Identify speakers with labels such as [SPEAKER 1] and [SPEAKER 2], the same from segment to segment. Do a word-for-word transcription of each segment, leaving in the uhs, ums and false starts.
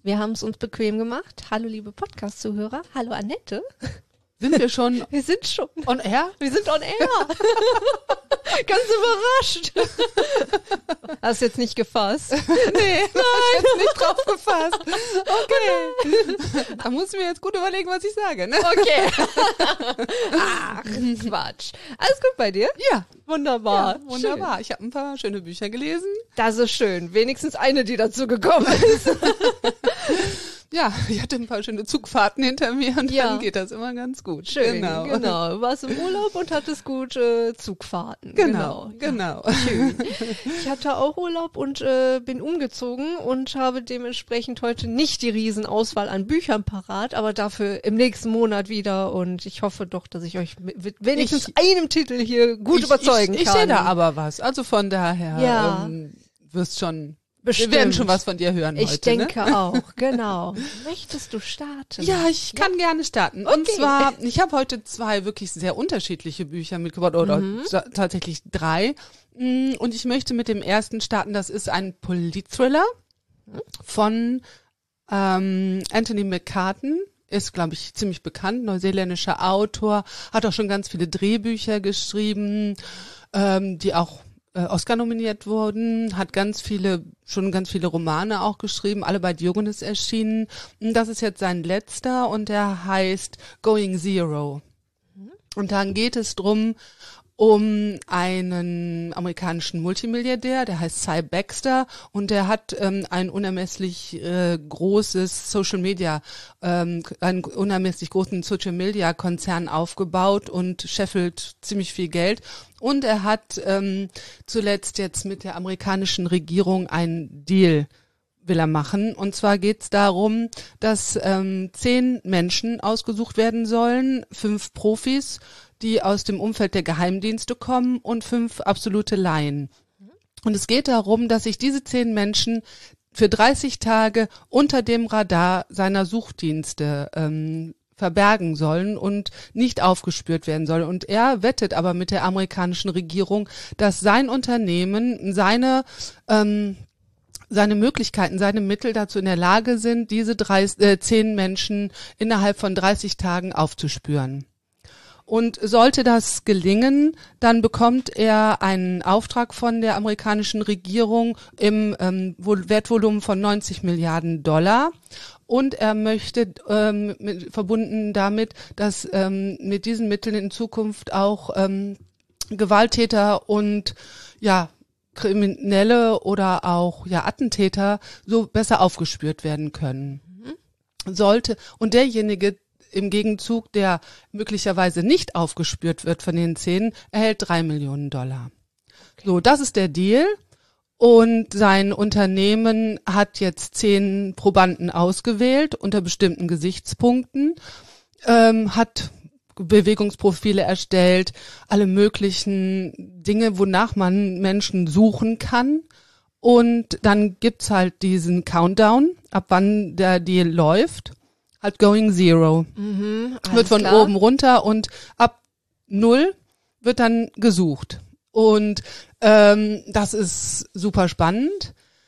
[SPEAKER 1] wir haben es uns bequem gemacht. Hallo liebe Podcast-Zuhörer. Hallo Annette.
[SPEAKER 2] Sind wir schon
[SPEAKER 1] Wir sind schon
[SPEAKER 2] on air?
[SPEAKER 1] Wir sind on air. Ganz überrascht. Hast jetzt nicht gefasst?
[SPEAKER 2] Nee, nein, jetzt nicht drauf gefasst. Okay. Da muss ich mir jetzt gut überlegen, was ich sage, ne?
[SPEAKER 1] Okay. Ach, Quatsch. Alles gut bei dir?
[SPEAKER 2] Ja,
[SPEAKER 1] Wunderbar.
[SPEAKER 2] ja, wunderbar. Ich habe ein paar schöne Bücher gelesen.
[SPEAKER 1] Das ist schön. Wenigstens eine, die dazu gekommen ist.
[SPEAKER 2] Ja, ich hatte ein paar schöne Zugfahrten hinter mir und
[SPEAKER 1] Ja.
[SPEAKER 2] dann geht das immer ganz gut.
[SPEAKER 1] Schön,
[SPEAKER 2] Genau.
[SPEAKER 1] genau. Du warst im Urlaub und hattest gute Zugfahrten.
[SPEAKER 2] Genau,
[SPEAKER 1] Genau.
[SPEAKER 2] genau.
[SPEAKER 1] Schön. Ich hatte auch Urlaub und äh, bin umgezogen und habe dementsprechend heute nicht die Riesenauswahl an Büchern parat, aber dafür im nächsten Monat wieder und ich hoffe doch, dass ich euch mit, mit wenigstens
[SPEAKER 2] Ich-
[SPEAKER 1] einem Titel hier gut
[SPEAKER 2] ich,
[SPEAKER 1] überzeugen
[SPEAKER 2] ich, ich
[SPEAKER 1] kann.
[SPEAKER 2] Ich sehe da aber was. Also von daher
[SPEAKER 1] Ja.
[SPEAKER 2] ähm, wirst schon,
[SPEAKER 1] Bestimmt.
[SPEAKER 2] wir werden schon was von dir hören
[SPEAKER 1] Ich
[SPEAKER 2] heute.
[SPEAKER 1] denke
[SPEAKER 2] ne?
[SPEAKER 1] auch, genau. Möchtest du starten?
[SPEAKER 2] Ja, ich kann gerne starten. Und
[SPEAKER 1] Okay.
[SPEAKER 2] zwar, ich habe heute zwei wirklich sehr unterschiedliche Bücher mitgebracht, oder
[SPEAKER 1] Mhm.
[SPEAKER 2] ta- tatsächlich drei. Mm, Und ich möchte mit dem ersten starten, das ist ein Polit-Thriller von ähm, Anthony McCartan. Ist, glaube ich, ziemlich bekannt, neuseeländischer Autor, hat auch schon ganz viele Drehbücher geschrieben, ähm, die auch äh, Oscar nominiert wurden, hat ganz viele, schon ganz viele Romane auch geschrieben, alle bei Diogenes erschienen. Und das ist jetzt sein letzter und der heißt Going Zero. Und dann geht es drum um einen amerikanischen Multimilliardär, der heißt Cy Baxter und der hat ähm, ein unermesslich äh, großes Social Media, ähm, einen unermesslich großen Social Media Konzern aufgebaut und scheffelt ziemlich viel Geld. Und er hat ähm, zuletzt jetzt mit der amerikanischen Regierung einen Deal will er machen. Und zwar geht es darum, dass ähm, zehn Menschen ausgesucht werden sollen, fünf Profis, die aus dem Umfeld der Geheimdienste kommen und fünf absolute Laien. Und es geht darum, dass sich diese zehn Menschen für dreißig Tage unter dem Radar seiner Suchdienste ähm, verbergen sollen und nicht aufgespürt werden sollen. Und er wettet aber mit der amerikanischen Regierung, dass sein Unternehmen, seine ähm, seine Möglichkeiten, seine Mittel dazu in der Lage sind, diese drei, äh, zehn Menschen innerhalb von dreißig Tagen aufzuspüren. Und sollte das gelingen, dann bekommt er einen Auftrag von der amerikanischen Regierung im ähm, Wertvolumen von neunzig Milliarden Dollar. Und er möchte ähm, mit, verbunden damit, dass ähm, mit diesen Mitteln in Zukunft auch ähm, Gewalttäter und ja Kriminelle oder auch ja Attentäter so besser aufgespürt werden können. Mhm. Sollte und derjenige im Gegenzug, der möglicherweise nicht aufgespürt wird von den zehn, erhält drei Millionen Dollar. Okay. So, das ist der Deal. Und sein Unternehmen hat jetzt zehn Probanden ausgewählt unter bestimmten Gesichtspunkten, ähm, hat Bewegungsprofile erstellt, alle möglichen Dinge, wonach man Menschen suchen kann. Und dann gibt's halt diesen Countdown, ab wann der Deal läuft. Halt Going Zero.
[SPEAKER 1] Mhm,
[SPEAKER 2] wird von
[SPEAKER 1] klar.
[SPEAKER 2] oben runter und ab null wird dann gesucht. Und ähm, das ist super spannend.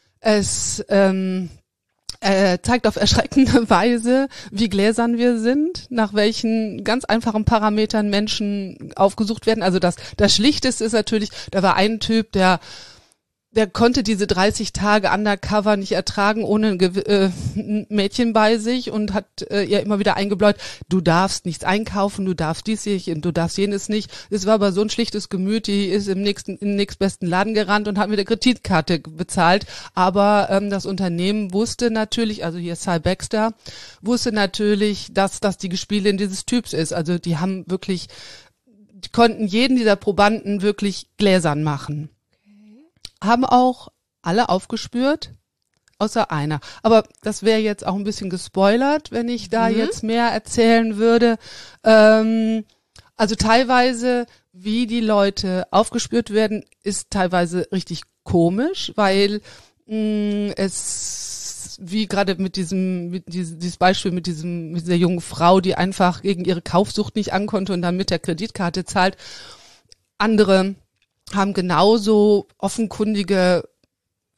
[SPEAKER 2] Es ähm, äh, zeigt auf erschreckende Weise, wie gläsern wir sind, nach welchen ganz einfachen Parametern Menschen aufgesucht werden. Also das, das Schlichteste ist natürlich, da war ein Typ, der der konnte diese dreißig Tage undercover nicht ertragen ohne ein, Gew- äh, ein Mädchen bei sich und hat äh, ihr immer wieder eingebläut, du darfst nichts einkaufen, du darfst dies nicht und du darfst jenes nicht. Es war aber so ein schlichtes Gemüt, die ist im nächsten, im nächstbesten Laden gerannt und hat mit der Kreditkarte bezahlt. Aber ähm, das Unternehmen wusste natürlich, also hier Cy Baxter, wusste natürlich, dass das die Gespielin dieses Typs ist. Also die haben wirklich, die konnten jeden dieser Probanden wirklich gläsern machen. Haben auch alle aufgespürt, außer einer. Aber das wäre jetzt auch ein bisschen gespoilert, wenn ich da
[SPEAKER 1] Mhm.
[SPEAKER 2] jetzt mehr erzählen würde. Ähm, also teilweise, wie die Leute aufgespürt werden, ist teilweise richtig komisch, weil mh, es, wie gerade mit diesem, mit diesem, dieses Beispiel mit diesem, mit dieser jungen Frau, die einfach gegen ihre Kaufsucht nicht ankonnte und dann mit der Kreditkarte zahlt. Andere haben genauso offenkundige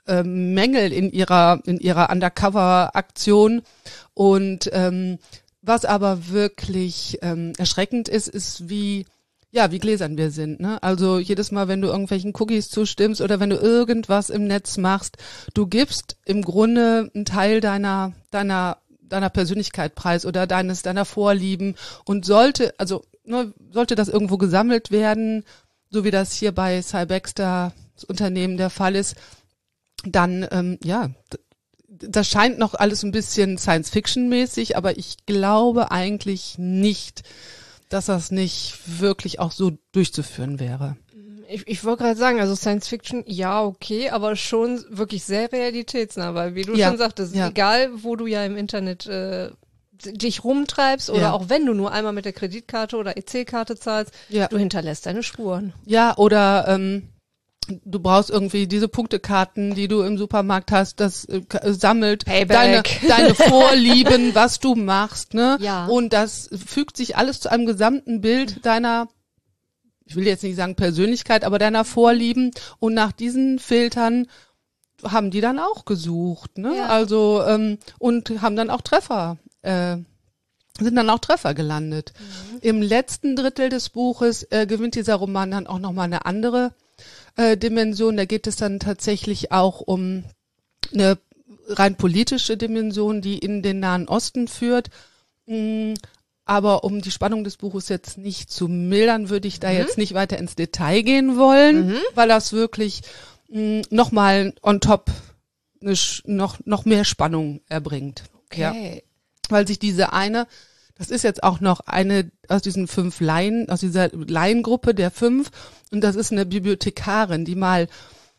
[SPEAKER 2] äh, Mängel in ihrer in ihrer Undercover-Aktion. Und ähm, was aber wirklich ähm, erschreckend ist, ist wie ja wie gläsern wir sind. Ne? Also jedes Mal, wenn du irgendwelchen Cookies zustimmst oder wenn du irgendwas im Netz machst, du gibst im Grunde einen Teil deiner deiner deiner Persönlichkeit preis oder deines deiner Vorlieben und sollte also ne, sollte das irgendwo gesammelt werden, so wie das hier bei Cybaxter das Unternehmen der Fall ist, dann, ähm, ja, das scheint noch alles ein bisschen Science-Fiction-mäßig, aber ich glaube eigentlich nicht, dass das nicht wirklich auch so durchzuführen wäre.
[SPEAKER 1] Ich, ich wollte gerade sagen, also Science-Fiction, ja, okay, aber schon wirklich sehr realitätsnah, weil wie du
[SPEAKER 2] ja,
[SPEAKER 1] schon sagtest,
[SPEAKER 2] ja.
[SPEAKER 1] egal wo du ja im Internet äh, dich rumtreibst oder
[SPEAKER 2] ja.
[SPEAKER 1] auch wenn du nur einmal mit der Kreditkarte oder E C-Karte zahlst,
[SPEAKER 2] ja.
[SPEAKER 1] du hinterlässt deine Spuren.
[SPEAKER 2] Ja, oder ähm, du brauchst irgendwie diese Punktekarten, die du im Supermarkt hast, das äh, sammelt deine, deine Vorlieben, was du machst, ne?
[SPEAKER 1] Ja.
[SPEAKER 2] Und das fügt sich alles zu einem gesamten Bild deiner, ich will jetzt nicht sagen Persönlichkeit, aber deiner Vorlieben. Und nach diesen Filtern haben die dann auch gesucht, ne?
[SPEAKER 1] Ja.
[SPEAKER 2] Also ähm, und haben dann auch Treffer, äh, sind dann auch Treffer gelandet. Mhm. Im letzten Drittel des Buches äh, gewinnt dieser Roman dann auch nochmal eine andere Äh, Dimension, da geht es dann tatsächlich auch um eine rein politische Dimension, die in den Nahen Osten führt. Mm, aber um die Spannung des Buches jetzt nicht zu mildern, würde ich da mhm. jetzt nicht weiter ins Detail gehen wollen, mhm. weil das wirklich mm, nochmal on top eine, noch, noch mehr Spannung erbringt.
[SPEAKER 1] Okay.
[SPEAKER 2] Ja. Weil sich diese eine, das ist jetzt auch noch eine aus diesen fünf Laien, aus dieser Laiengruppe der fünf. Und das ist eine Bibliothekarin, die mal,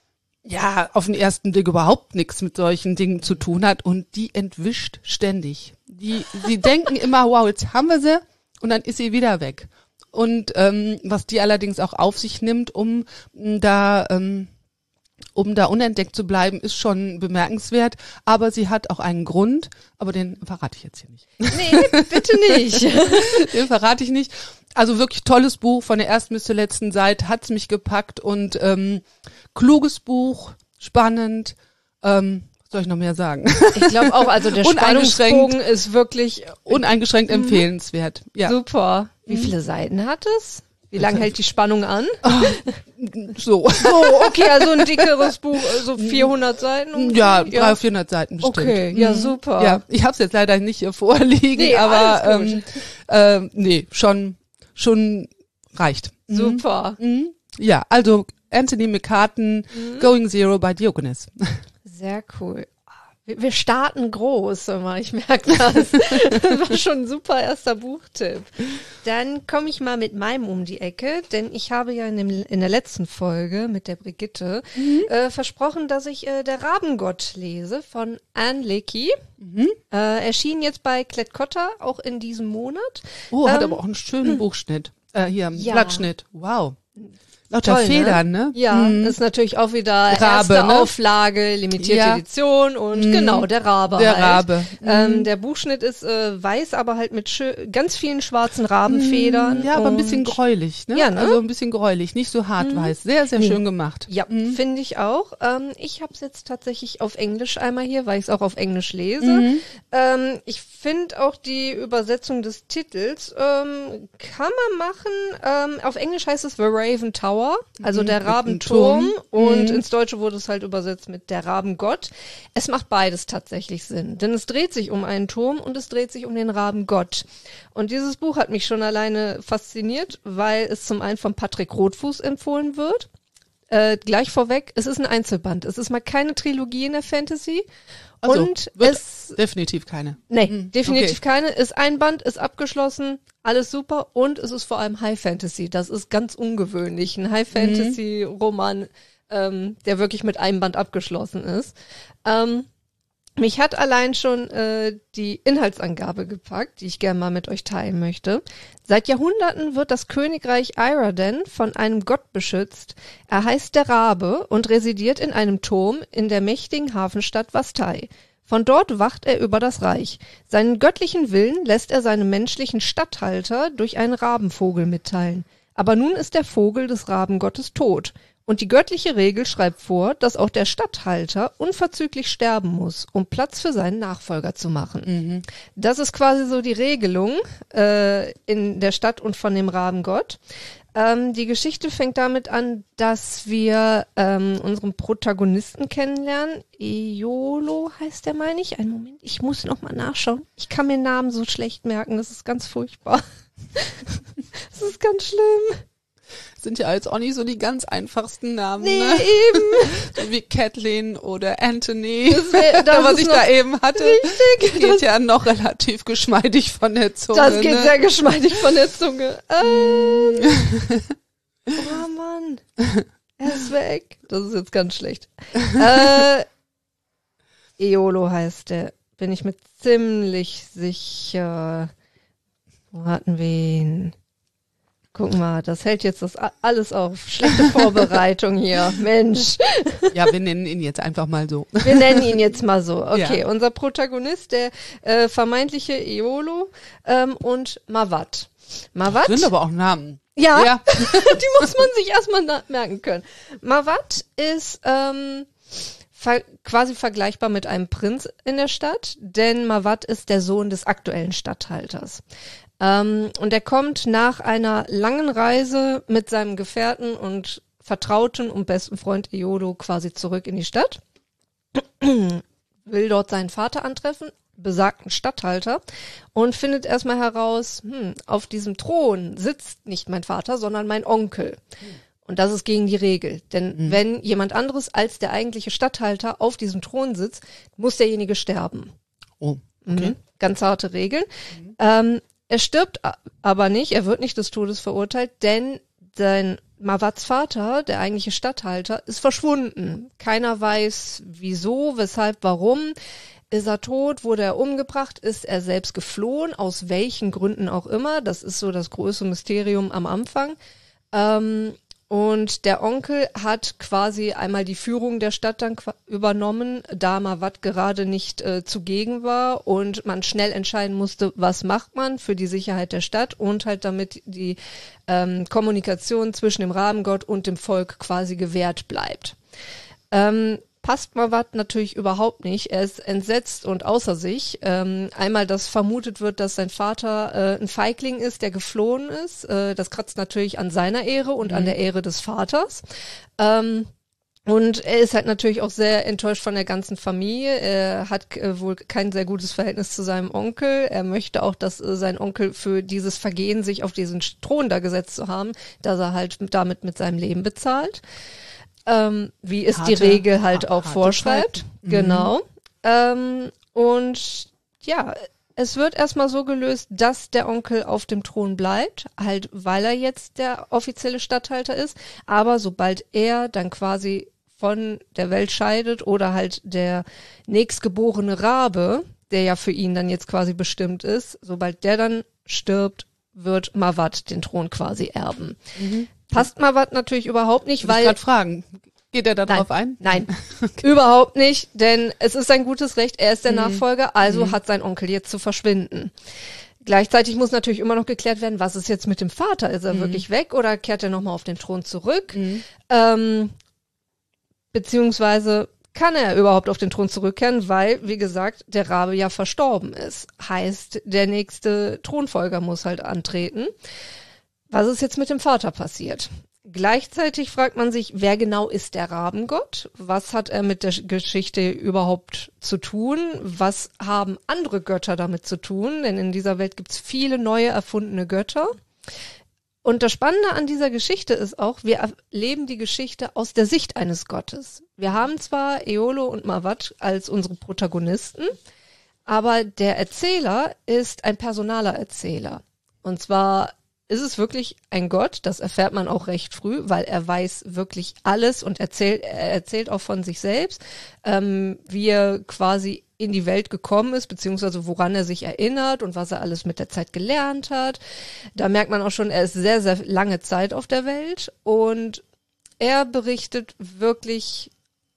[SPEAKER 2] ja, auf den ersten Blick überhaupt nichts mit solchen Dingen zu tun hat. Und die entwischt ständig. Die, die denken immer, wow, jetzt haben wir sie. Und dann ist sie wieder weg. Und ähm, was die allerdings auch auf sich nimmt, um da... Ähm, um da unentdeckt zu bleiben, ist schon bemerkenswert. Aber sie hat auch einen Grund, aber den verrate ich jetzt hier nicht.
[SPEAKER 1] Nee, bitte nicht.
[SPEAKER 2] Den verrate ich nicht. Also wirklich tolles Buch, von der ersten bis zur letzten Seite hat's mich gepackt und ähm, kluges Buch, spannend. Ähm, was soll ich noch mehr sagen?
[SPEAKER 1] Ich glaube auch, also der Spannungsbogen ist wirklich
[SPEAKER 2] uneingeschränkt mhm. empfehlenswert. Ja.
[SPEAKER 1] Super. Wie viele Seiten hat es? Wie lange hält die Spannung an?
[SPEAKER 2] Oh, so.
[SPEAKER 1] So, okay, also ein dickeres Buch, so vierhundert Seiten?
[SPEAKER 2] Ungefähr? Ja, dreihundert, vierhundert Seiten bestimmt.
[SPEAKER 1] Okay, ja, super.
[SPEAKER 2] Ja, ich habe es jetzt leider nicht hier vorliegen,
[SPEAKER 1] nee,
[SPEAKER 2] aber ähm, äh, nee, schon schon reicht.
[SPEAKER 1] Super.
[SPEAKER 2] Mhm. Ja, also Anthony McCarten, mhm. Going Zero bei Diogenes.
[SPEAKER 1] Sehr cool. Wir starten groß, immer. Ich merke das. Das war schon ein super erster Buchtipp. Dann komme ich mal mit meinem um die Ecke, denn ich habe ja in, dem, in der letzten Folge mit der Brigitte mhm. äh, versprochen, dass ich äh, der Rabengott lese von Ann Leckie. Mhm. Äh, erschien jetzt bei Klett-Cotta, auch in diesem Monat.
[SPEAKER 2] Oh,
[SPEAKER 1] ähm,
[SPEAKER 2] hat aber auch einen schönen Buchschnitt. Äh, hier,
[SPEAKER 1] ja.
[SPEAKER 2] Blattschnitt. Wow. Lauter
[SPEAKER 1] Toll,
[SPEAKER 2] Federn, ne?
[SPEAKER 1] ne? Ja,
[SPEAKER 2] mhm.
[SPEAKER 1] ist natürlich auch wieder
[SPEAKER 2] Rabe,
[SPEAKER 1] erste
[SPEAKER 2] ne?
[SPEAKER 1] Auflage, limitierte
[SPEAKER 2] ja.
[SPEAKER 1] Edition und mhm. genau, der Rabe
[SPEAKER 2] Der
[SPEAKER 1] halt.
[SPEAKER 2] Rabe. Mhm.
[SPEAKER 1] Ähm, der Buchschnitt ist äh, weiß, aber halt mit schö- ganz vielen schwarzen Rabenfedern.
[SPEAKER 2] Ja, aber ein bisschen gräulich, ne?
[SPEAKER 1] Ja, ne?
[SPEAKER 2] Also ein bisschen gräulich, nicht so hart
[SPEAKER 1] mhm.
[SPEAKER 2] weiß. Sehr, sehr
[SPEAKER 1] nee.
[SPEAKER 2] schön gemacht.
[SPEAKER 1] Ja, mhm. finde ich auch. Ähm, ich habe es jetzt tatsächlich auf Englisch einmal hier, weil ich es auch auf Englisch lese. Mhm. Ähm, ich finde auch die Übersetzung des Titels ähm, kann man machen. Ähm, auf Englisch heißt es The Raven Tower, also mhm. der Rabenturm und mhm. ins Deutsche wurde es halt übersetzt mit der Rabengott. Es macht beides tatsächlich Sinn, denn es dreht sich um einen Turm und es dreht sich um den Rabengott. Und dieses Buch hat mich schon alleine fasziniert, weil es zum einen von Patrick Rothfuss empfohlen wird. Äh, gleich vorweg, es ist ein Einzelband. Es ist mal keine Trilogie in der Fantasy.
[SPEAKER 2] Also,
[SPEAKER 1] und
[SPEAKER 2] wird
[SPEAKER 1] es
[SPEAKER 2] definitiv keine.
[SPEAKER 1] Nee,
[SPEAKER 2] hm,
[SPEAKER 1] definitiv
[SPEAKER 2] okay.
[SPEAKER 1] keine. Ist ein Band, ist abgeschlossen, alles super und es ist vor allem High Fantasy. Das ist ganz ungewöhnlich. Ein High Fantasy Roman, ähm, der wirklich mit einem Band abgeschlossen ist. Ähm, mich hat allein schon äh, die Inhaltsangabe gepackt, die ich gerne mal mit euch teilen möchte. Seit Jahrhunderten wird das Königreich Iraden von einem Gott beschützt. Er heißt der Rabe und residiert in einem Turm in der mächtigen Hafenstadt Vastei. Von dort wacht er über das Reich. Seinen göttlichen Willen lässt er seinem menschlichen Statthalter durch einen Rabenvogel mitteilen. Aber nun ist der Vogel des Rabengottes tot. Und die göttliche Regel schreibt vor, dass auch der Statthalter unverzüglich sterben muss, um Platz für seinen Nachfolger zu machen.
[SPEAKER 2] Mhm.
[SPEAKER 1] Das ist quasi so die Regelung äh, in der Stadt und von dem Rabengott. Ähm, die Geschichte fängt damit an, dass wir ähm, unseren Protagonisten kennenlernen. Iolo heißt der, meine ich. Einen Moment, ich muss noch mal nachschauen. Ich kann mir Namen so schlecht merken, das ist ganz furchtbar. Das ist ganz schlimm.
[SPEAKER 2] Sind ja jetzt auch nicht so die ganz einfachsten Namen,
[SPEAKER 1] Nee,
[SPEAKER 2] ne?
[SPEAKER 1] eben.
[SPEAKER 2] So wie Kathleen oder Anthony,
[SPEAKER 1] Das wär, das
[SPEAKER 2] was
[SPEAKER 1] ist
[SPEAKER 2] ich
[SPEAKER 1] noch
[SPEAKER 2] da eben hatte.
[SPEAKER 1] richtig.
[SPEAKER 2] Geht ja noch relativ geschmeidig von der Zunge.
[SPEAKER 1] Das geht
[SPEAKER 2] ne?
[SPEAKER 1] sehr geschmeidig von der Zunge. Ähm. Oh Mann. Er ist weg. Das ist jetzt ganz schlecht. Äh, Iolo heißt der. Bin ich mir ziemlich sicher. Wo hatten wir ihn? Guck mal, das hält jetzt das alles auf. Schlechte Vorbereitung hier. Mensch.
[SPEAKER 2] Ja, wir nennen ihn jetzt einfach mal so.
[SPEAKER 1] Wir nennen ihn jetzt mal so. Okay,
[SPEAKER 2] Ja.
[SPEAKER 1] unser Protagonist, der äh, vermeintliche Iolo ähm, und Mawat. Mawat,
[SPEAKER 2] Sind aber auch Namen.
[SPEAKER 1] ja,
[SPEAKER 2] Ja.
[SPEAKER 1] die muss man sich erstmal na- merken können. Mawat ist ähm, ver quasi vergleichbar mit einem Prinz in der Stadt, denn Mawat ist der Sohn des aktuellen Statthalters. Ähm, und er kommt nach einer langen Reise mit seinem Gefährten und Vertrauten und besten Freund Iolo quasi zurück in die Stadt, will dort seinen Vater antreffen, besagten Statthalter, und findet erstmal heraus, hm, auf diesem Thron sitzt nicht mein Vater, sondern mein Onkel. Und das ist gegen die Regel. Denn
[SPEAKER 2] Mhm.
[SPEAKER 1] wenn jemand anderes als der eigentliche Statthalter auf diesem Thron sitzt, muss derjenige sterben.
[SPEAKER 2] Oh, okay.
[SPEAKER 1] Mhm. Ganz harte Regeln. Mhm. Ähm, er stirbt a- aber nicht, er wird nicht des Todes verurteilt, denn sein Mawats Vater, der eigentliche Statthalter, ist verschwunden. Keiner weiß wieso, weshalb, warum. Ist er tot? Wurde er umgebracht? Ist er selbst geflohen? Aus welchen Gründen auch immer? Das ist so das große Mysterium am Anfang. Ähm, und der Onkel hat quasi einmal die Führung der Stadt dann qua- übernommen, da Mawat gerade nicht äh, zugegen war und man schnell entscheiden musste, was macht man für die Sicherheit der Stadt und halt damit die ähm, Kommunikation zwischen dem Rabengott und dem Volk quasi gewährt bleibt. Ähm, passt Mawat natürlich überhaupt nicht. Er ist entsetzt und außer sich. Ähm, einmal, dass vermutet wird, dass sein Vater äh, ein Feigling ist, der geflohen ist. Äh, das kratzt natürlich an seiner Ehre und
[SPEAKER 2] Mhm.
[SPEAKER 1] an der Ehre des Vaters. Ähm, und er ist halt natürlich auch sehr enttäuscht von der ganzen Familie. Er hat äh, wohl kein sehr gutes Verhältnis zu seinem Onkel. Er möchte auch, dass äh, sein Onkel für dieses Vergehen, sich auf diesen Thron da gesetzt zu haben, dass er halt damit mit seinem Leben bezahlt. Ähm, wie es
[SPEAKER 2] Harte-
[SPEAKER 1] die Regel halt
[SPEAKER 2] ha-
[SPEAKER 1] auch
[SPEAKER 2] harte
[SPEAKER 1] vorschreibt.
[SPEAKER 2] Zeiten. Mhm.
[SPEAKER 1] Genau. Ähm, und ja, es wird erstmal so gelöst, dass der Onkel auf dem Thron bleibt, halt weil er jetzt der offizielle Statthalter ist. Aber sobald er dann quasi von der Welt scheidet oder halt der nächstgeborene Rabe, der ja für ihn dann jetzt quasi bestimmt ist, sobald der dann stirbt, wird Mawat den Thron quasi erben.
[SPEAKER 2] Mhm.
[SPEAKER 1] Passt Mawat natürlich überhaupt nicht,
[SPEAKER 2] Weil
[SPEAKER 1] weil
[SPEAKER 2] ich gerade fragen, geht er da
[SPEAKER 1] Nein.
[SPEAKER 2] drauf ein?
[SPEAKER 1] Nein, überhaupt nicht, denn es ist sein gutes Recht, er ist der
[SPEAKER 2] Mhm.
[SPEAKER 1] Nachfolger, also
[SPEAKER 2] Mhm.
[SPEAKER 1] hat sein Onkel jetzt zu verschwinden. Gleichzeitig muss natürlich immer noch geklärt werden, was ist jetzt mit dem Vater? Ist er
[SPEAKER 2] Mhm.
[SPEAKER 1] wirklich weg oder kehrt er nochmal auf den Thron zurück?
[SPEAKER 2] Mhm.
[SPEAKER 1] Ähm, beziehungsweise kann er überhaupt auf den Thron zurückkehren, weil, wie gesagt, der Rabe ja verstorben ist. Heißt, der nächste Thronfolger muss halt antreten. Was ist jetzt mit dem Vater passiert? Gleichzeitig fragt man sich, wer genau ist der Rabengott? Was hat er mit der Geschichte überhaupt zu tun? Was haben andere Götter damit zu tun? Denn in dieser Welt gibt es viele neue erfundene Götter. Und das Spannende an dieser Geschichte ist auch, wir erleben die Geschichte aus der Sicht eines Gottes. Wir haben zwar Iolo und Mawat als unsere Protagonisten, aber der Erzähler ist ein personaler Erzähler. Und zwar ist es wirklich ein Gott, das erfährt man auch recht früh, weil er weiß wirklich alles und erzählt, er erzählt auch von sich selbst, ähm, wie er quasi in die Welt gekommen ist, beziehungsweise woran er sich erinnert und was er alles mit der Zeit gelernt hat. Da merkt man auch schon, er ist sehr, sehr lange Zeit auf der Welt und er berichtet wirklich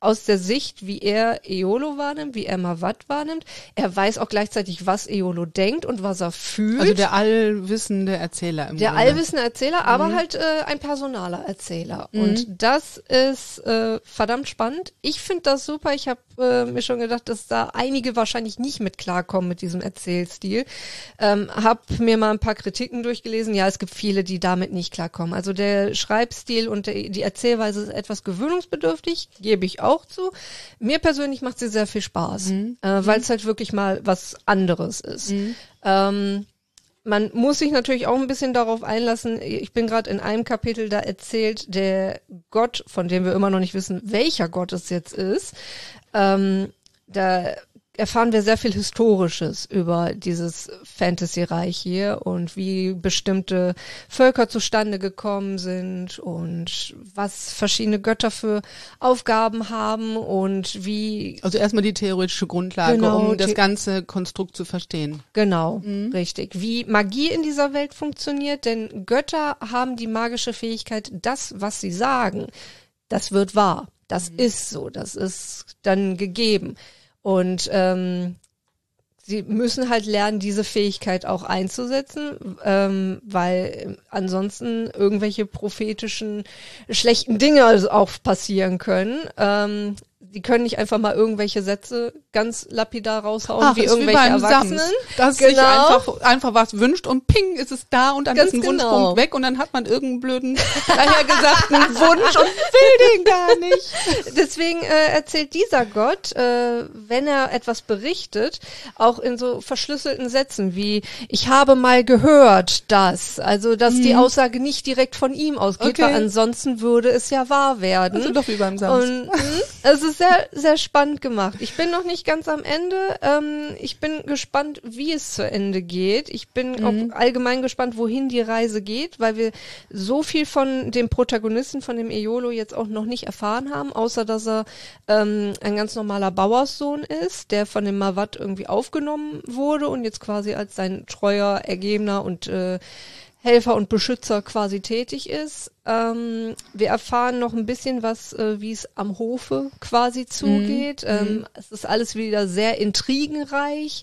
[SPEAKER 1] aus der Sicht, wie er Eolo wahrnimmt, wie er Mawat wahrnimmt. Er weiß auch gleichzeitig, was Eolo denkt und was er fühlt.
[SPEAKER 2] Also der allwissende Erzähler im
[SPEAKER 1] Der
[SPEAKER 2] Grunde.
[SPEAKER 1] allwissende Erzähler, aber
[SPEAKER 2] Mhm.
[SPEAKER 1] halt äh, ein personaler Erzähler.
[SPEAKER 2] Mhm.
[SPEAKER 1] Und das ist äh, verdammt spannend. Ich finde das super. Ich habe äh, mir schon gedacht, dass da einige wahrscheinlich nicht mit klarkommen mit diesem Erzählstil. Ähm, hab mir mal ein paar Kritiken durchgelesen. Ja, es gibt viele, die damit nicht klarkommen. Also der Schreibstil und der, die Erzählweise ist etwas gewöhnungsbedürftig, gebe ich auch zu. Mir persönlich macht sie sehr viel Spaß,
[SPEAKER 2] Mhm.
[SPEAKER 1] äh, weil es halt wirklich mal was anderes ist.
[SPEAKER 2] Mhm.
[SPEAKER 1] Ähm, man muss sich natürlich auch ein bisschen darauf einlassen. Ich bin gerade in einem Kapitel, da erzählt der Gott, von dem wir immer noch nicht wissen, welcher Gott es jetzt ist. Ähm, da erfahren wir sehr viel Historisches über dieses Fantasy-Reich hier und wie bestimmte Völker zustande gekommen sind und was verschiedene Götter für Aufgaben haben und wie...
[SPEAKER 2] Also erstmal die theoretische Grundlage,
[SPEAKER 1] Genau,
[SPEAKER 2] um das
[SPEAKER 1] the-
[SPEAKER 2] ganze Konstrukt zu verstehen.
[SPEAKER 1] Genau,
[SPEAKER 2] Mhm.
[SPEAKER 1] richtig. Wie Magie in dieser Welt funktioniert, denn Götter haben die magische Fähigkeit, das, was sie sagen, das wird wahr. Das ist so, das ist dann gegeben. Und ähm, sie müssen halt lernen, diese Fähigkeit auch einzusetzen, ähm, weil ansonsten irgendwelche prophetischen schlechten Dinge also auch passieren können. Ähm, die können nicht einfach mal irgendwelche Sätze ganz lapidar raushauen,
[SPEAKER 2] Ach,
[SPEAKER 1] wie
[SPEAKER 2] ist
[SPEAKER 1] irgendwelche
[SPEAKER 2] beim
[SPEAKER 1] Erwachsenen.
[SPEAKER 2] Sams, dass sich
[SPEAKER 1] Genau.
[SPEAKER 2] einfach, einfach was wünscht und ping, ist es da und dann
[SPEAKER 1] Ganz
[SPEAKER 2] ist ein
[SPEAKER 1] genau.
[SPEAKER 2] Wunschpunkt weg und dann hat man irgendeinen blöden, dahergesagten Wunsch und will den gar nicht.
[SPEAKER 1] Deswegen äh, erzählt dieser Gott, äh, wenn er etwas berichtet, auch in so verschlüsselten Sätzen wie, ich habe mal gehört, dass, also dass die Aussage nicht direkt von ihm ausgeht,
[SPEAKER 2] Okay.
[SPEAKER 1] weil ansonsten würde es ja wahr werden.
[SPEAKER 2] Also doch wie beim Sams.
[SPEAKER 1] Und mh, es ist sehr, sehr spannend gemacht. Ich bin noch nicht ganz am Ende. Ähm, ich bin gespannt, wie es zu Ende geht. Ich bin
[SPEAKER 2] Mhm.
[SPEAKER 1] auch allgemein gespannt, wohin die Reise geht, weil wir so viel von dem Protagonisten, von dem Eolo jetzt auch noch nicht erfahren haben, außer dass er ähm, ein ganz normaler Bauerssohn ist, der von dem Mawat irgendwie aufgenommen wurde und jetzt quasi als sein treuer, ergebener und äh, Helfer und Beschützer quasi tätig ist. Ähm, wir erfahren noch ein bisschen was, äh, wie es am Hofe quasi zugeht. Ähm, es ist alles wieder sehr intrigenreich,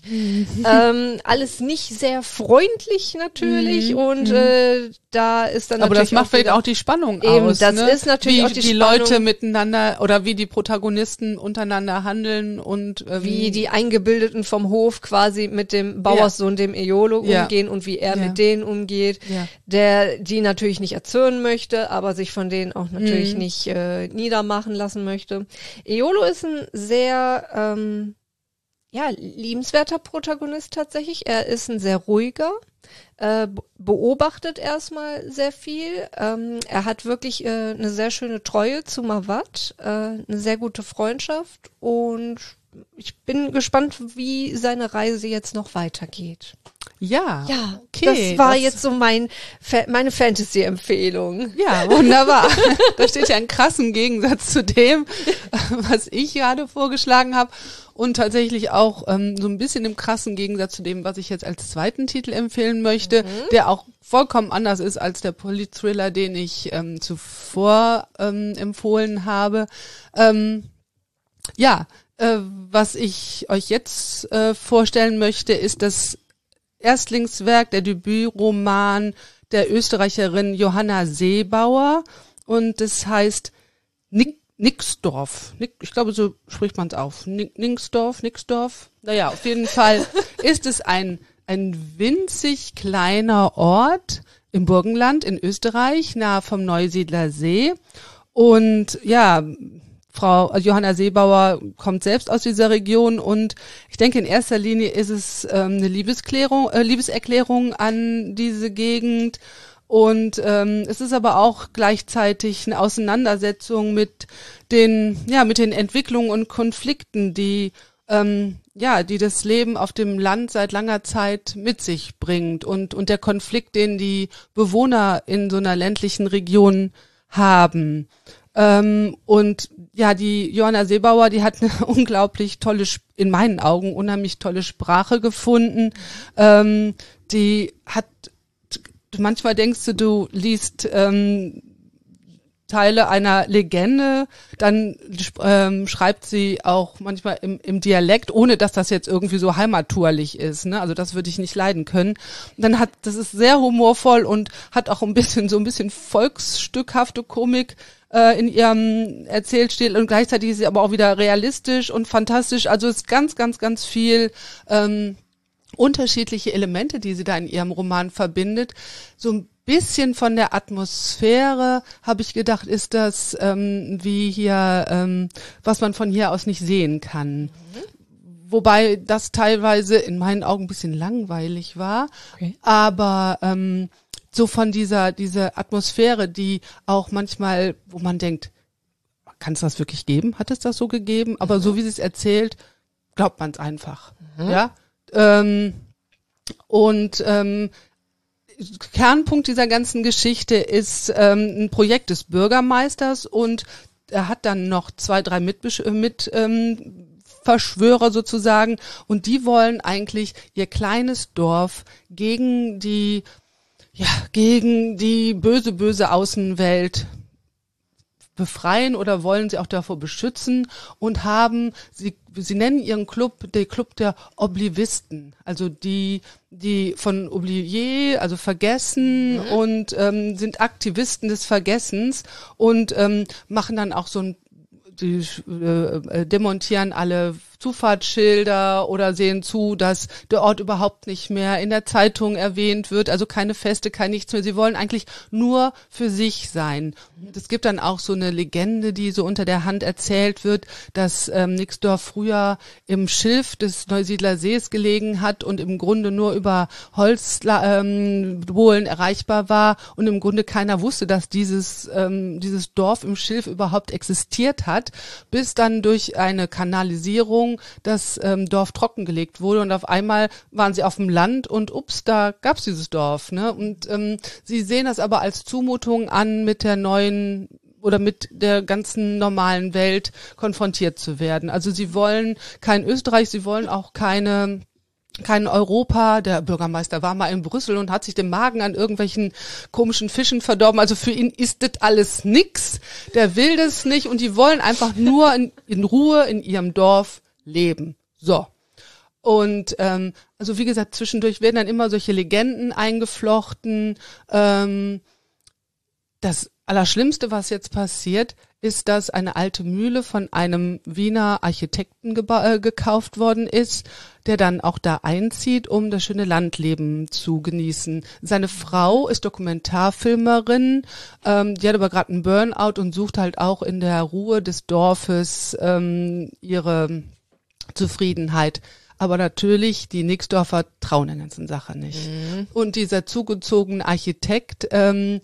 [SPEAKER 1] ähm, alles nicht sehr freundlich natürlich und äh, da ist dann
[SPEAKER 2] Aber das
[SPEAKER 1] natürlich
[SPEAKER 2] macht
[SPEAKER 1] auch
[SPEAKER 2] vielleicht
[SPEAKER 1] wieder-
[SPEAKER 2] auch die Spannung
[SPEAKER 1] Eben,
[SPEAKER 2] aus.
[SPEAKER 1] das
[SPEAKER 2] ne?
[SPEAKER 1] ist natürlich
[SPEAKER 2] wie
[SPEAKER 1] auch die
[SPEAKER 2] die
[SPEAKER 1] Spannung.
[SPEAKER 2] Leute miteinander oder wie die Protagonisten untereinander handeln und ähm,
[SPEAKER 1] wie die Eingebildeten vom Hof quasi mit dem Bauerssohn, dem Eolo,
[SPEAKER 2] Ja.
[SPEAKER 1] umgehen und wie er
[SPEAKER 2] Ja.
[SPEAKER 1] mit denen umgeht,
[SPEAKER 2] Ja.
[SPEAKER 1] der die natürlich nicht erzürnen möchte, aber sich von denen auch natürlich
[SPEAKER 2] Mhm.
[SPEAKER 1] nicht äh, niedermachen lassen möchte. Eolo ist ein sehr ähm, ja, liebenswerter Protagonist tatsächlich. Er ist ein sehr ruhiger, äh, be- beobachtet erstmal sehr viel. Ähm, er hat wirklich äh, eine sehr schöne Treue zu Mawat, äh, eine sehr gute Freundschaft und ich bin gespannt, wie seine Reise jetzt noch weitergeht.
[SPEAKER 2] Ja,
[SPEAKER 1] Ja,
[SPEAKER 2] okay,
[SPEAKER 1] das war
[SPEAKER 2] das-
[SPEAKER 1] jetzt so mein Fa- meine Fantasy-Empfehlung.
[SPEAKER 2] Ja, wunderbar. Da steht ja ein krassen Gegensatz zu dem, was ich gerade vorgeschlagen habe. Und tatsächlich auch ähm, so ein bisschen im krassen Gegensatz zu dem, was ich jetzt als zweiten Titel empfehlen möchte, der auch vollkommen anders ist als der Polit-Thriller, den ich ähm, zuvor ähm, empfohlen habe. Ähm, ja, äh, was ich euch jetzt äh, vorstellen möchte, ist das Erstlingswerk, der Debütroman der Österreicherin Johanna Seebauer und das heißt Nick, Nixdorf. Nick, ich glaube, so spricht man es auf. Nick, Nixdorf, Nixdorf. Naja, auf jeden Fall ist es ein, ein winzig kleiner Ort im Burgenland in Österreich, nahe vom Neusiedler See. Und ja, Frau Johanna Seebauer kommt selbst aus dieser Region und ich denke, in erster Linie ist es ähm, eine Liebesklärung, äh, Liebeserklärung an diese Gegend und ähm, es ist aber auch gleichzeitig eine Auseinandersetzung mit den, ja, mit den Entwicklungen und Konflikten, die ähm, ja, die das Leben auf dem Land seit langer Zeit mit sich bringt und und der Konflikt, den die Bewohner in so einer ländlichen Region haben. Ähm, und ja, die Johanna Seebauer, die hat eine unglaublich tolle, Sp- in meinen Augen unheimlich tolle Sprache gefunden. Ähm, die hat, manchmal denkst du, du liest ähm, Teile einer Legende, dann ähm, schreibt sie auch manchmal im, im Dialekt, ohne dass das jetzt irgendwie so heimattuerlich ist, ne? Also das würde ich nicht leiden können. Und dann hat, das ist sehr humorvoll und hat auch ein bisschen so ein bisschen volksstückhafte Komik äh, in ihrem Erzählstil und gleichzeitig ist sie aber auch wieder realistisch und fantastisch. Also es ist ganz, ganz, ganz viel ähm, unterschiedliche Elemente, die sie da in ihrem Roman verbindet. So ein bisschen von der Atmosphäre, habe ich gedacht, ist das ähm, wie hier, ähm, was man von hier aus nicht sehen kann. Mhm. Wobei das teilweise in meinen Augen ein bisschen langweilig war, okay. aber ähm, so von dieser dieser Atmosphäre, die auch manchmal, wo man denkt, kann es das wirklich geben? Hat es das so gegeben? Aber mhm. so wie sie es erzählt, glaubt man es einfach. Mhm. Ja. Ähm, und ähm, Kernpunkt dieser ganzen Geschichte ist ähm, ein Projekt des Bürgermeisters und er hat dann noch zwei, drei Mitbesch- mit ähm, Verschwörer sozusagen und die wollen eigentlich ihr kleines Dorf gegen die ja gegen die böse böse Außenwelt befreien oder wollen sie auch davor beschützen und haben, sie, sie nennen ihren Club den Club der Oblivisten, also die, die von Oublier, also vergessen mhm. und ähm, sind Aktivisten des Vergessens und ähm, machen dann auch so ein, die äh, demontieren alle Zufahrtsschilder oder sehen zu, dass der Ort überhaupt nicht mehr in der Zeitung erwähnt wird, also keine Feste, kein nichts mehr. Sie wollen eigentlich nur für sich sein. Und es gibt dann auch so eine Legende, die so unter der Hand erzählt wird, dass ähm, Nixdorf früher im Schilf des Neusiedler Sees gelegen hat und im Grunde nur über Holzbohlen ähm, erreichbar war und im Grunde keiner wusste, dass dieses ähm, dieses Dorf im Schilf überhaupt existiert hat, bis dann durch eine Kanalisierung das ähm, Dorf trockengelegt wurde und auf einmal waren sie auf dem Land und ups, da gab's dieses Dorf, ne? Und ähm, sie sehen das aber als Zumutung an, mit der neuen oder mit der ganzen normalen Welt konfrontiert zu werden. Also sie wollen kein Österreich, sie wollen auch keine kein Europa. Der Bürgermeister war mal in Brüssel und hat sich den Magen an irgendwelchen komischen Fischen verdorben. Also für ihn ist das alles nix. Der will das nicht und die wollen einfach nur in, in Ruhe in ihrem Dorf leben. So. Und ähm, also wie gesagt, zwischendurch werden dann immer solche Legenden eingeflochten. Ähm, das Allerschlimmste, was jetzt passiert, ist, dass eine alte Mühle von einem Wiener Architekten geba- äh, gekauft worden ist, der dann auch da einzieht, um das schöne Landleben zu genießen. Seine Frau ist Dokumentarfilmerin, ähm, die hat aber gerade einen Burnout und sucht halt auch in der Ruhe des Dorfes ähm, ihre Zufriedenheit. Aber natürlich, die Nixdorfer trauen der ganzen Sache nicht. Mhm. Und dieser zugezogene Architekt ähm,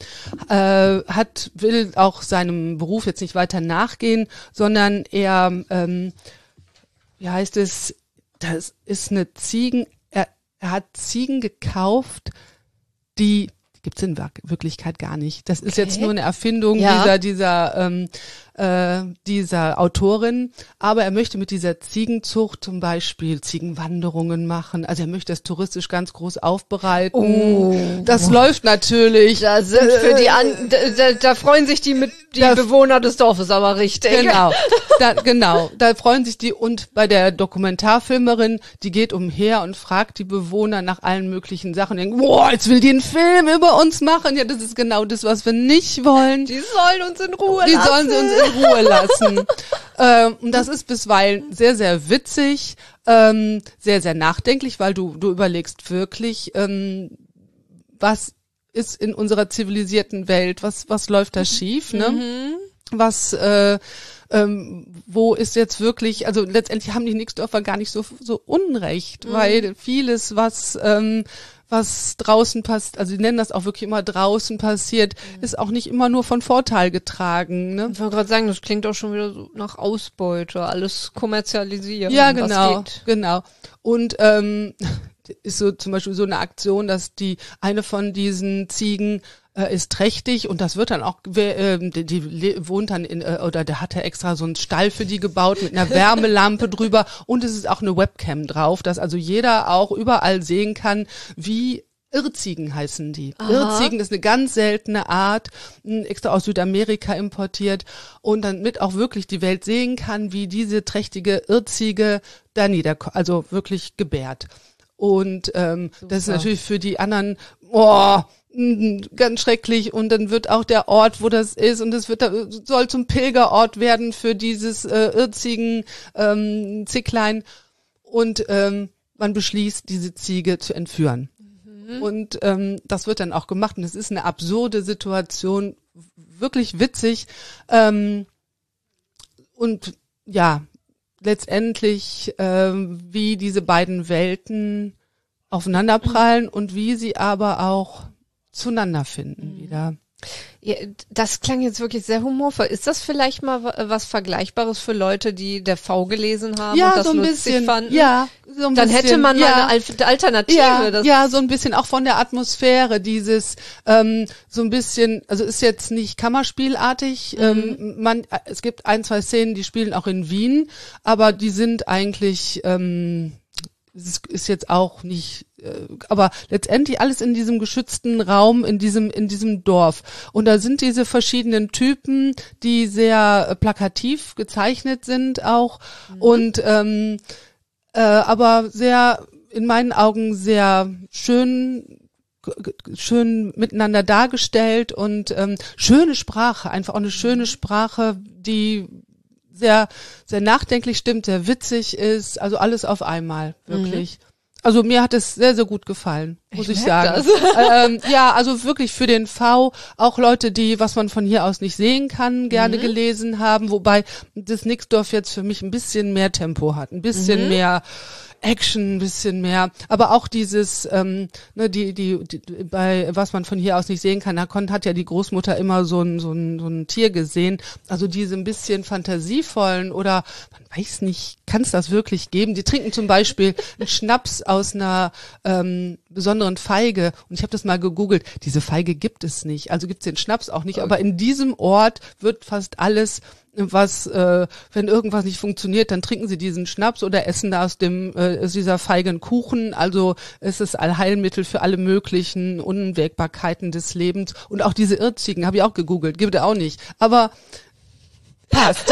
[SPEAKER 2] äh, hat will auch seinem Beruf jetzt nicht weiter nachgehen, sondern er, ähm, wie heißt es, das ist eine Ziegen, er, er hat Ziegen gekauft, die gibt's in Wirklichkeit gar nicht. Das ist okay. Jetzt nur eine Erfindung ja. dieser dieser ähm, äh, dieser Autorin. Aber er möchte mit dieser Ziegenzucht zum Beispiel Ziegenwanderungen machen. Also er möchte das touristisch ganz groß aufbereiten. Oh. Das oh. läuft natürlich.
[SPEAKER 1] Da sind für die An- da, da, da freuen sich die mit die das, Bewohner des Dorfes aber richtig.
[SPEAKER 2] Genau, da, genau. Da freuen sich die und bei der Dokumentarfilmerin, die geht umher und fragt die Bewohner nach allen möglichen Sachen. Und denkt, boah, jetzt will die einen Film über uns machen. Ja, das ist genau das, was wir nicht wollen.
[SPEAKER 1] Die sollen uns in Ruhe
[SPEAKER 2] die
[SPEAKER 1] lassen.
[SPEAKER 2] Die sollen sie uns in Ruhe lassen. ähm, und das ist bisweilen sehr, sehr witzig, ähm, sehr, sehr nachdenklich, weil du, du überlegst wirklich, ähm, was ist in unserer zivilisierten Welt, was, was läuft da schief, ne? Mhm. Was, äh, ähm, wo ist jetzt wirklich, also letztendlich haben die Nixdorfer gar nicht so, so Unrecht, mhm. weil vieles, was, ähm, was draußen passiert, also die nennen das auch wirklich immer draußen passiert, mhm. ist auch nicht immer nur von Vorteil getragen. Ne?
[SPEAKER 1] Ich wollte gerade sagen, das klingt auch schon wieder so nach Ausbeute, alles kommerzialisieren.
[SPEAKER 2] Ja, genau, was geht. genau. Und ähm, ist so zum Beispiel so eine Aktion, dass die eine von diesen Ziegen äh, ist trächtig und das wird dann auch, äh, die, die wohnt dann in, äh, oder der hat ja extra so einen Stall für die gebaut mit einer Wärmelampe drüber und es ist auch eine Webcam drauf, dass also jeder auch überall sehen kann, wie Irrziegen heißen die.
[SPEAKER 1] Aha.
[SPEAKER 2] Irrziegen ist eine ganz seltene Art, extra aus Südamerika importiert und damit auch wirklich die Welt sehen kann, wie diese trächtige Irrziege da niederkommt, also wirklich gebärt. Und ähm, das ist natürlich für die anderen, oh, ganz schrecklich, und dann wird auch der Ort, wo das ist, und es wird soll zum Pilgerort werden für dieses äh, Irrziegen ähm, Zicklein, und ähm, man beschließt, diese Ziege zu entführen. Mhm. Und ähm, das wird dann auch gemacht, und es ist eine absurde Situation, wirklich witzig, ähm, und ja, letztendlich ähm, wie diese beiden Welten aufeinanderprallen mhm. und wie sie aber auch zueinander finden mhm. wieder.
[SPEAKER 1] Ja, das klang jetzt wirklich sehr humorvoll. Ist das vielleicht mal was Vergleichbares für Leute, die der V gelesen haben
[SPEAKER 2] ja,
[SPEAKER 1] und das
[SPEAKER 2] so ein
[SPEAKER 1] lustig
[SPEAKER 2] bisschen,
[SPEAKER 1] fanden?
[SPEAKER 2] Ja, so ein
[SPEAKER 1] Dann
[SPEAKER 2] bisschen,
[SPEAKER 1] hätte man
[SPEAKER 2] ja,
[SPEAKER 1] mal eine Alternative.
[SPEAKER 2] Ja,
[SPEAKER 1] das
[SPEAKER 2] ja, so ein bisschen auch von der Atmosphäre, dieses ähm, so ein bisschen, also ist jetzt nicht Kammerspielartig. Mhm. Ähm, man, es gibt ein, zwei Szenen, die spielen auch in Wien, aber die sind eigentlich ähm, es ist jetzt auch nicht, äh, aber letztendlich alles in diesem geschützten Raum, in diesem in diesem Dorf. Und da sind diese verschiedenen Typen, die sehr äh, plakativ gezeichnet sind auch mhm. und ähm, äh, aber sehr, in meinen Augen sehr schön schön miteinander dargestellt und ähm, schöne Sprache, einfach auch eine schöne Sprache, die sehr, sehr nachdenklich stimmt, sehr witzig ist, also alles auf einmal, wirklich. Mhm. Also mir hat es sehr, sehr gut gefallen, muss ich, ich sagen. ähm, ja, also wirklich für den V, auch Leute, die, was man von hier aus nicht sehen kann, gerne mhm. gelesen haben, wobei das Nixdorf jetzt für mich ein bisschen mehr Tempo hat, ein bisschen mhm. mehr Action, ein bisschen mehr, aber auch dieses, ähm, ne, die, die, die, bei was man von hier aus nicht sehen kann, da kon, hat ja die Großmutter immer so ein, so ein, so ein Tier gesehen, also diese ein bisschen fantasievollen oder, man weiß nicht, kann es das wirklich geben? Die trinken zum Beispiel einen Schnaps aus einer ähm, besonderen Feige, und ich habe das mal gegoogelt, diese Feige gibt es nicht, also gibt es den Schnaps auch nicht, aber in diesem Ort wird fast alles, was, äh, wenn irgendwas nicht funktioniert, dann trinken sie diesen Schnaps oder essen aus dem äh, aus dieser Feigen Kuchen. Also es ist Allheilmittel für alle möglichen Unwägbarkeiten des Lebens. Und auch diese Irrziegen, habe ich auch gegoogelt, gibt es auch nicht. Aber passt.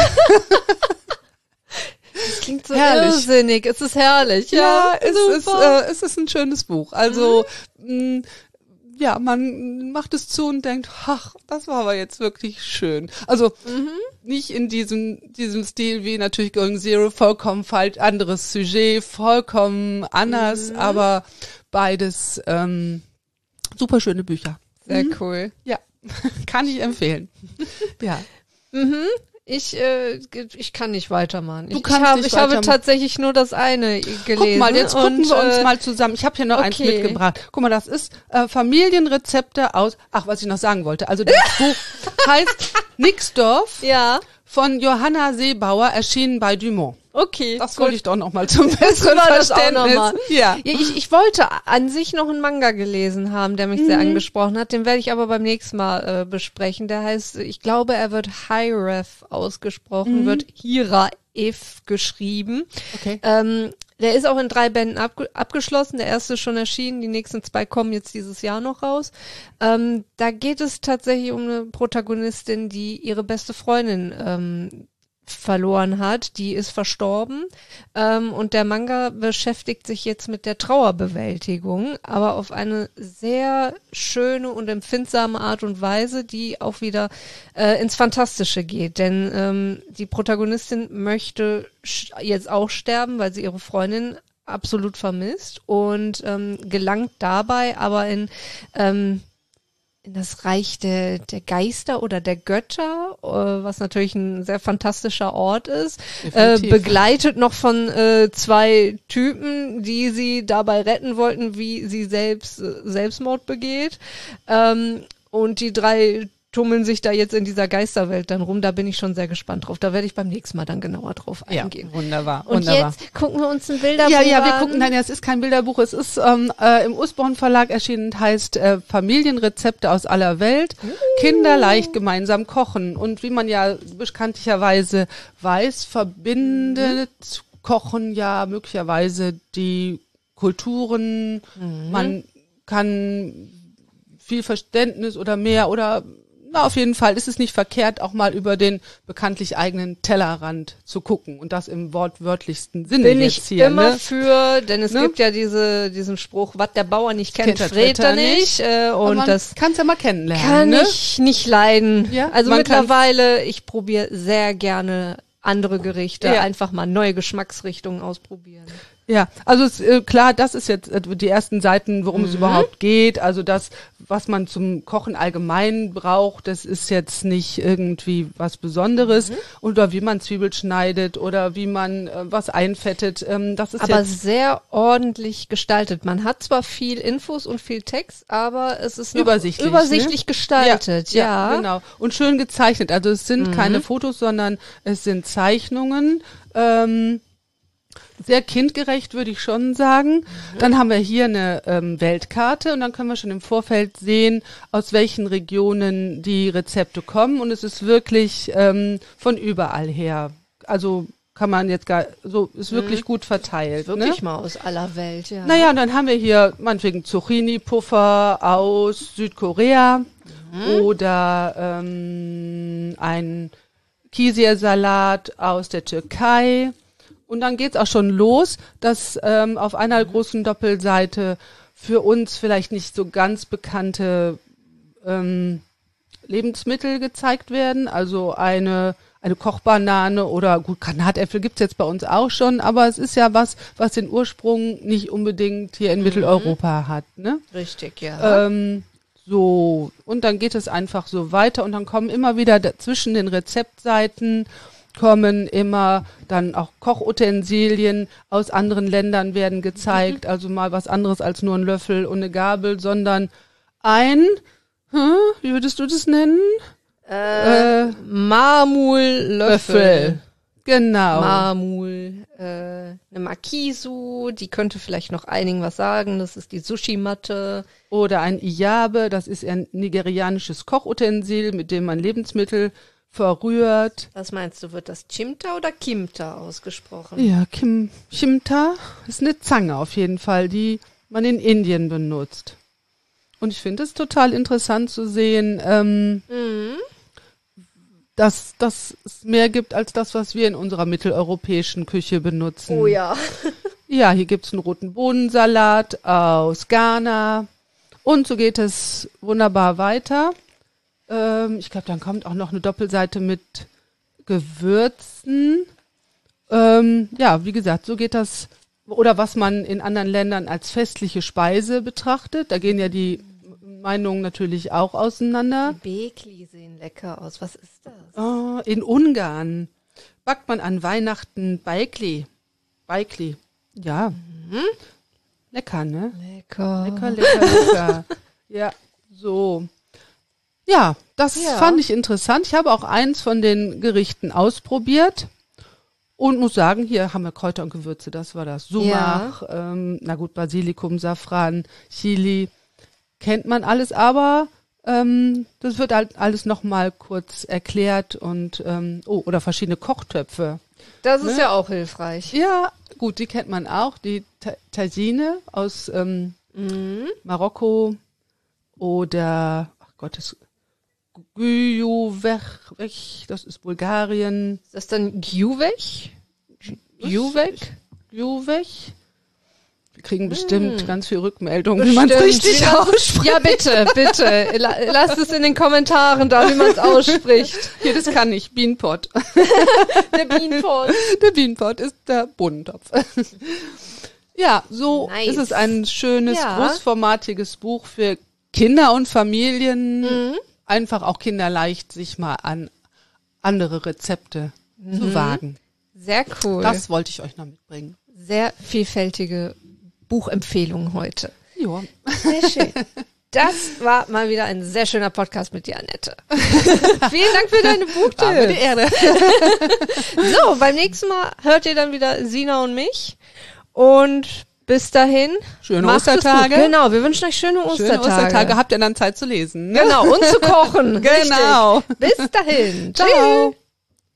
[SPEAKER 1] Das klingt so herrlich. Irrsinnig, es ist herrlich. Ja,
[SPEAKER 2] ja es, ist, äh, es ist ein schönes Buch. Also mhm. mh, ja, man macht es zu und denkt, ach, das war aber jetzt wirklich schön. Also mhm. nicht in diesem diesem Stil wie natürlich Going Zero, vollkommen falsch, anderes Sujet, vollkommen anders, mhm. aber beides ähm, super schöne Bücher.
[SPEAKER 1] Sehr mhm. cool.
[SPEAKER 2] Ja, kann ich empfehlen. Ja.
[SPEAKER 1] Mhm. Ich, äh, ich kann nicht weitermachen.
[SPEAKER 2] Du
[SPEAKER 1] ich
[SPEAKER 2] kannst
[SPEAKER 1] ich, hab,
[SPEAKER 2] nicht
[SPEAKER 1] ich
[SPEAKER 2] weitermachen.
[SPEAKER 1] habe tatsächlich nur das eine gelesen.
[SPEAKER 2] Guck mal, jetzt gucken
[SPEAKER 1] und,
[SPEAKER 2] wir uns
[SPEAKER 1] äh,
[SPEAKER 2] mal zusammen. Ich habe hier noch
[SPEAKER 1] okay.
[SPEAKER 2] eins mitgebracht. Guck mal, das ist äh, Familienrezepte aus, ach, was ich noch sagen wollte. Also das Buch heißt Nixdorf
[SPEAKER 1] ja.
[SPEAKER 2] von Johanna Seebauer, erschienen bei Dumont.
[SPEAKER 1] Okay.
[SPEAKER 2] Das wollte ich doch noch mal zum besseren
[SPEAKER 1] das
[SPEAKER 2] Verständnis.
[SPEAKER 1] Ja.
[SPEAKER 2] Ja.
[SPEAKER 1] ja ich, ich wollte an sich noch einen Manga gelesen haben, der mich mhm. sehr angesprochen hat. Den werde ich aber beim nächsten Mal äh, besprechen. Der heißt, ich glaube, er wird Hiraeth ausgesprochen, mhm. wird Hiraeth geschrieben.
[SPEAKER 2] Okay.
[SPEAKER 1] Ähm, der ist auch in drei Bänden abge- abgeschlossen. Der erste ist schon erschienen. Die nächsten zwei kommen jetzt dieses Jahr noch raus. Ähm, da geht es tatsächlich um eine Protagonistin, die ihre beste Freundin ähm, verloren hat, die ist verstorben ähm, und der Manga beschäftigt sich jetzt mit der Trauerbewältigung, aber auf eine sehr schöne und empfindsame Art und Weise, die auch wieder äh, ins Fantastische geht, denn ähm, die Protagonistin möchte sch- jetzt auch sterben, weil sie ihre Freundin absolut vermisst und ähm, gelangt dabei aber in ähm, in das Reich der, der Geister oder der Götter, äh, was natürlich ein sehr fantastischer Ort ist, äh, begleitet noch von äh, zwei Typen, die sie dabei retten wollten, wie sie selbst äh, Selbstmord begeht. Ähm, und die drei tummeln sich da jetzt in dieser Geisterwelt dann rum. Da bin ich schon sehr gespannt drauf. Da werde ich beim nächsten Mal dann genauer drauf eingehen.
[SPEAKER 2] Ja, wunderbar.
[SPEAKER 1] Und
[SPEAKER 2] wunderbar.
[SPEAKER 1] jetzt gucken wir uns ein Bilderbuch
[SPEAKER 2] an. Ja, ja, wir
[SPEAKER 1] an.
[SPEAKER 2] gucken, nein, es ist kein Bilderbuch. Es ist ähm, äh, im Usborn Verlag erschienen, heißt äh, Familienrezepte aus aller Welt. Uh. Kinder leicht gemeinsam kochen. Und wie man ja bekanntlicherweise weiß, verbindet uh. Kochen ja möglicherweise die Kulturen. Uh. Man kann viel Verständnis oder mehr oder na, auf jeden Fall ist es nicht verkehrt, auch mal über den bekanntlich eigenen Tellerrand zu gucken und das im wortwörtlichsten Sinne
[SPEAKER 1] Bin
[SPEAKER 2] jetzt
[SPEAKER 1] ich
[SPEAKER 2] hier.
[SPEAKER 1] immer
[SPEAKER 2] ne?
[SPEAKER 1] für, denn es
[SPEAKER 2] Ne?
[SPEAKER 1] gibt ja diese diesen Spruch, was der Bauer nicht kennt,
[SPEAKER 2] Kennt der
[SPEAKER 1] frät er
[SPEAKER 2] Treter
[SPEAKER 1] nicht. Äh,
[SPEAKER 2] Aber
[SPEAKER 1] und
[SPEAKER 2] man
[SPEAKER 1] das
[SPEAKER 2] kann's ja mal kennenlernen.
[SPEAKER 1] kann
[SPEAKER 2] ne?
[SPEAKER 1] ich nicht leiden.
[SPEAKER 2] Ja,
[SPEAKER 1] also
[SPEAKER 2] man
[SPEAKER 1] mittlerweile, ich probiere sehr gerne andere Gerichte,
[SPEAKER 2] Ja.
[SPEAKER 1] einfach mal neue Geschmacksrichtungen ausprobieren.
[SPEAKER 2] Ja, also es, äh, klar, das ist jetzt äh, die ersten Seiten, worum
[SPEAKER 1] Mhm.
[SPEAKER 2] es überhaupt geht. Also das, was man zum Kochen allgemein braucht, das ist jetzt nicht irgendwie was Besonderes.
[SPEAKER 1] Mhm.
[SPEAKER 2] Oder wie man Zwiebel schneidet oder wie man äh, was einfettet. Ähm, das ist
[SPEAKER 1] Aber
[SPEAKER 2] jetzt
[SPEAKER 1] sehr ordentlich gestaltet. Man hat zwar viel Infos und viel Text, aber es ist noch
[SPEAKER 2] Übersichtlich,
[SPEAKER 1] übersichtlich
[SPEAKER 2] ne?
[SPEAKER 1] gestaltet. Ja,
[SPEAKER 2] genau. Und schön gezeichnet. Also es sind
[SPEAKER 1] Mhm.
[SPEAKER 2] keine Fotos, sondern es sind Zeichnungen. Ähm, sehr kindgerecht, würde ich schon sagen. Dann haben wir hier eine ähm, Weltkarte und dann können wir schon im Vorfeld sehen, aus welchen Regionen die Rezepte kommen. Und es ist wirklich ähm, von überall her. Also kann man jetzt gar so, ist wirklich gut verteilt.
[SPEAKER 1] Wirklich
[SPEAKER 2] ne?
[SPEAKER 1] mal aus aller Welt, ja.
[SPEAKER 2] Naja, und dann haben wir hier meinetwegen Zucchini-Puffer aus Südkorea oder ähm, ein Kisir-Salat aus der Türkei. Und dann geht's auch schon los, dass ähm, auf einer großen Doppelseite für uns vielleicht nicht so ganz bekannte ähm, Lebensmittel gezeigt werden. Also eine eine Kochbanane oder gut, Granatäpfel gibt's jetzt bei uns auch schon, aber es ist ja was, was den Ursprung nicht unbedingt hier in Mitteleuropa hat, ne?
[SPEAKER 1] Richtig, ja.
[SPEAKER 2] Ähm, so, und dann geht es einfach so weiter und dann kommen immer wieder da, zwischen den Rezeptseiten kommen immer dann auch Kochutensilien aus anderen Ländern werden gezeigt,
[SPEAKER 1] Mhm.
[SPEAKER 2] also mal was anderes als nur ein Löffel und eine Gabel, sondern ein, hm, wie würdest du das nennen?
[SPEAKER 1] Äh,
[SPEAKER 2] Äh,
[SPEAKER 1] Marmullöffel.
[SPEAKER 2] Löffel. Genau.
[SPEAKER 1] Marmul, äh, eine Makisu, die könnte vielleicht noch einigen was sagen. Das ist die Sushi-Matte.
[SPEAKER 2] Oder ein Iyabe, das ist ein nigerianisches Kochutensil, mit dem man Lebensmittel verrührt.
[SPEAKER 1] Was meinst du, wird das Chimta oder Kimta ausgesprochen?
[SPEAKER 2] Ja, Kim, Chimta ist eine Zange auf jeden Fall, die man in Indien benutzt. Und ich finde es total interessant zu sehen, ähm,
[SPEAKER 1] Mhm.
[SPEAKER 2] dass, dass es mehr gibt als das, was wir in unserer mitteleuropäischen Küche benutzen.
[SPEAKER 1] Oh ja.
[SPEAKER 2] Ja, hier gibt's einen roten Bohnensalat aus Ghana. Und so geht es wunderbar weiter. Ähm, ich glaube, dann kommt auch noch eine Doppelseite mit Gewürzen. Ähm, ja, wie gesagt, so geht das. Oder was man in anderen Ländern als festliche Speise betrachtet. Da gehen ja die Meinungen natürlich auch auseinander.
[SPEAKER 1] Die Bekli sehen lecker aus. Was ist das?
[SPEAKER 2] Oh, in Ungarn backt man an Weihnachten Baikli. Baikli. Ja. Lecker, ne?
[SPEAKER 1] Lecker.
[SPEAKER 2] Lecker, lecker, lecker. Ja, so. Ja, das
[SPEAKER 1] Ja.
[SPEAKER 2] fand ich interessant. Ich habe auch eins von den Gerichten ausprobiert und muss sagen, hier haben wir Kräuter und Gewürze. Das war das. Sumach, ähm, na gut, Basilikum, Safran, Chili. Kennt man alles, aber ähm, das wird halt alles nochmal kurz erklärt und ähm, oh, oder verschiedene Kochtöpfe.
[SPEAKER 1] Das ist
[SPEAKER 2] Ne?
[SPEAKER 1] ja auch hilfreich.
[SPEAKER 2] Ja, gut, die kennt man auch. Die Ta- Tagine aus ähm,
[SPEAKER 1] Mhm.
[SPEAKER 2] Marokko oder, ach Gott, das Gyuvech, das ist Bulgarien.
[SPEAKER 1] Ist das dann Gjuvech? Gjuvek?
[SPEAKER 2] Gyuvech. Wir kriegen bestimmt ganz viel Rückmeldung, wie man
[SPEAKER 1] Bestimmt.
[SPEAKER 2] es richtig
[SPEAKER 1] Wie man's-
[SPEAKER 2] ausspricht.
[SPEAKER 1] Ja, bitte, bitte. La lasst es in den Kommentaren da, wie man es ausspricht.
[SPEAKER 2] Hier, das kann ich. Beanpot.
[SPEAKER 1] Der Beanpot.
[SPEAKER 2] Der Beanpot ist der Bodentopf. Ja, so
[SPEAKER 1] Nice.
[SPEAKER 2] ist es ein schönes,
[SPEAKER 1] Ja.
[SPEAKER 2] großformatiges Buch für Kinder und Familien.
[SPEAKER 1] Mhm.
[SPEAKER 2] Einfach auch kinderleicht, sich mal an andere Rezepte zu wagen.
[SPEAKER 1] Sehr cool.
[SPEAKER 2] Das wollte ich euch noch mitbringen.
[SPEAKER 1] Sehr vielfältige Buchempfehlungen heute.
[SPEAKER 2] Ja.
[SPEAKER 1] Sehr schön. Das war mal wieder ein sehr schöner Podcast mit dir, Annette. Vielen Dank für deine
[SPEAKER 2] War mir die
[SPEAKER 1] Buchtipps.
[SPEAKER 2] Ehre.
[SPEAKER 1] So, beim nächsten Mal hört ihr dann wieder Sina und mich. Und bis dahin.
[SPEAKER 2] Schöne
[SPEAKER 1] macht es
[SPEAKER 2] Ostertage.
[SPEAKER 1] gut. Genau, wir wünschen euch schöne Ostertage.
[SPEAKER 2] Schöne Ostertage. Habt ihr dann Zeit zu lesen. Ne?
[SPEAKER 1] Genau, und zu kochen.
[SPEAKER 2] Genau.
[SPEAKER 1] Richtig. Bis dahin.
[SPEAKER 2] Ciao.
[SPEAKER 1] Tschüss.